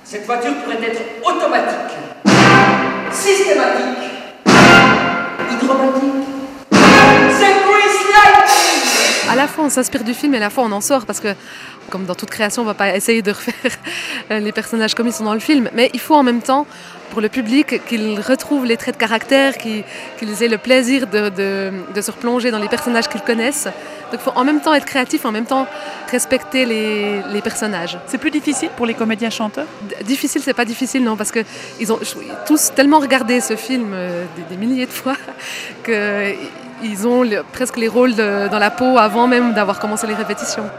Cette voiture pourrait être automatique, systématique, hydromatique. C'est Grease Lightning! À la fois on s'inspire du film et à la fois on en sort parce que comme dans toute création on ne va pas essayer de refaire les personnages comme ils sont dans le film, mais il faut en même temps pour le public qu'ils retrouvent les traits de caractère, qu'ils aient le plaisir de se replonger dans les personnages qu'ils connaissent. Donc il faut en même temps être créatif, en même temps respecter les personnages. C'est plus difficile pour les comédiens chanteurs? Difficile, c'est pas difficile, non, parce qu'ils ont tous tellement regardé ce film des milliers de fois qu'ils ont presque les rôles dans la peau avant même d'avoir commencé les répétitions.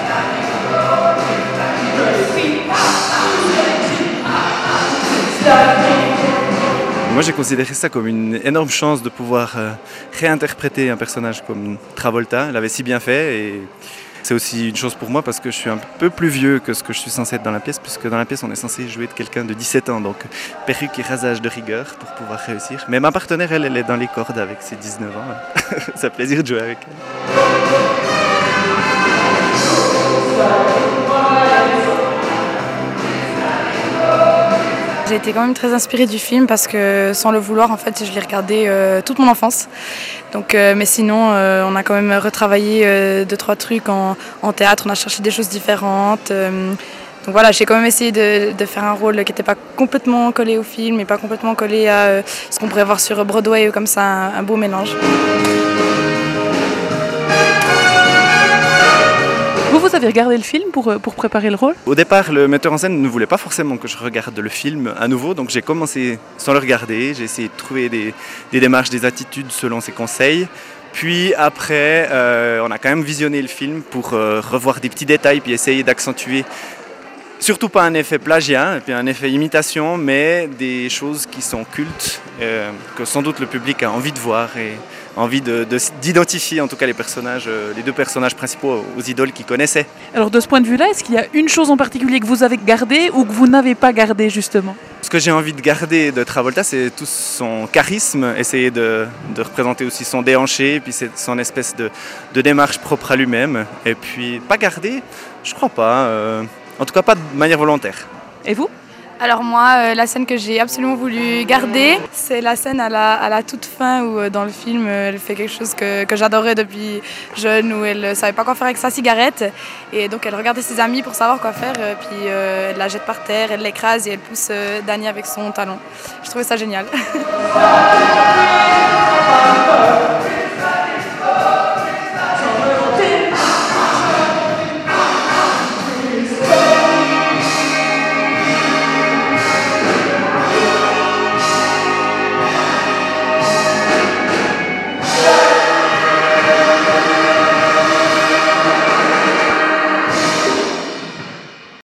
Moi j'ai considéré ça comme une énorme chance de pouvoir réinterpréter un personnage comme Travolta. Elle avait si bien fait et c'est aussi une chose pour moi parce que je suis un peu plus vieux que ce que je suis censé être dans la pièce, puisque dans la pièce on est censé jouer de quelqu'un de 17 ans, donc perruque et rasage de rigueur pour pouvoir réussir. Mais ma partenaire elle est dans les cordes avec ses 19 ans, c'est un plaisir de jouer avec elle. J'ai été quand même très inspirée du film parce que sans le vouloir, en fait, je l'ai regardé toute mon enfance. Donc, mais sinon, on a quand même retravaillé 2-3 trucs en théâtre, on a cherché des choses différentes. Donc voilà, j'ai quand même essayé de faire un rôle qui n'était pas complètement collé au film et pas complètement collé à ce qu'on pourrait voir sur Broadway, comme ça, un beau mélange. Vous avez regardé le film pour préparer le rôle? Au départ, le metteur en scène ne voulait pas forcément que je regarde le film à nouveau, donc j'ai commencé sans le regarder, j'ai essayé de trouver des démarches, des attitudes selon ses conseils. Puis après, on a quand même visionné le film pour revoir des petits détails puis essayer d'accentuer, surtout pas un effet plagiat et puis un effet imitation, mais des choses qui sont cultes, que sans doute le public a envie de voir et envie d'identifier en tout cas les personnages, les deux personnages principaux aux idoles qu'ils connaissaient. Alors de ce point de vue-là, est-ce qu'il y a une chose en particulier que vous avez gardée ou que vous n'avez pas gardée justement? Ce que j'ai envie de garder de Travolta, c'est tout son charisme, essayer de représenter aussi son déhanché, puis son espèce de démarche propre à lui-même. Et puis pas garder, je crois pas, en tout cas pas de manière volontaire. Et vous? Alors moi, la scène que j'ai absolument voulu garder, c'est la scène à la toute fin où dans le film, elle fait quelque chose que j'adorais depuis jeune, où elle ne savait pas quoi faire avec sa cigarette. Et donc elle regardait ses amis pour savoir quoi faire, puis elle la jette par terre, elle l'écrase et elle pousse Danny avec son talon. Je trouvais ça génial.